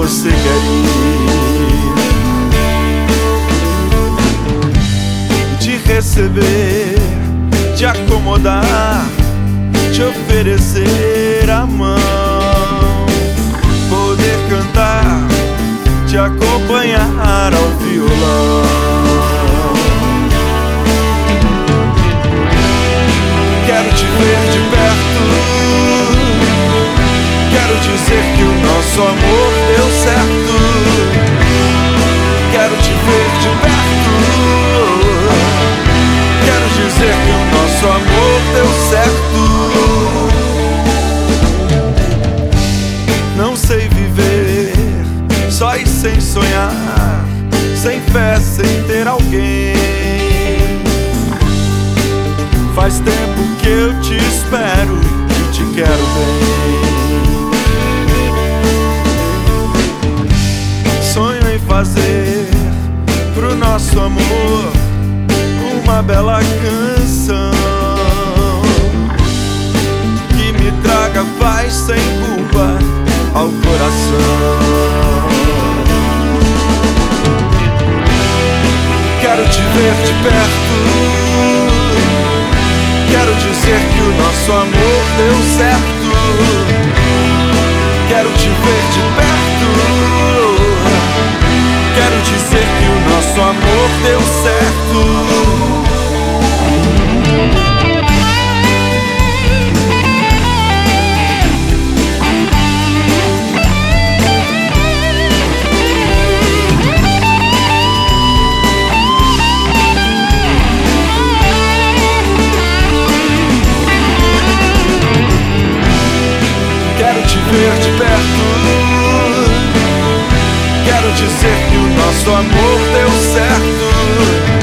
você quer ir. Te receber, te acomodar, te oferecer a mão, poder cantar, te acompanhar ao violão. Quero te ver de perto, quero dizer que o nosso amor deu certo. Quero te ver de perto, quero dizer que o nosso amor deu certo. Não sei viver só e sem sonhar, sem fé, sem ter alguém. Faz tempo que eu te espero e te quero bem. Sonho em fazer pro nosso amor uma bela canção que me traga paz sem culpa ao coração. Quero te ver de perto, quero dizer que o nosso amor deu certo. Quero te ver de perto, quero dizer que o nosso amor deu certo. Quero te ver de perto, quero dizer que o nosso amor deu certo.